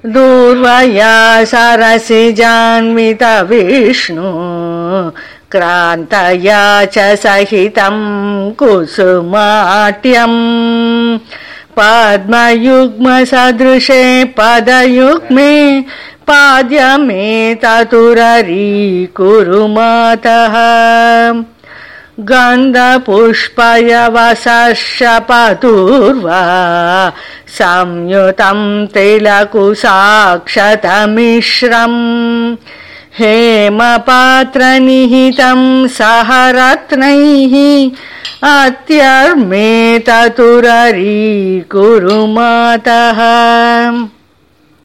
दूर्वया सरसिजान्वित विष्णु क्रान्तया च सहितं कुसुमाट्यम् पद्मयुग्मसदृशे पदयुग्मे पाद्यमेततुररीकुरु मातः गन्धपुष्पयवसर्षपतुर्वा संयुतं तिलकुशाक्षतमिश्रम् हेमपात्रनिहितं सहरत्नैः अत्यर्मेततुररीकुरु मातः।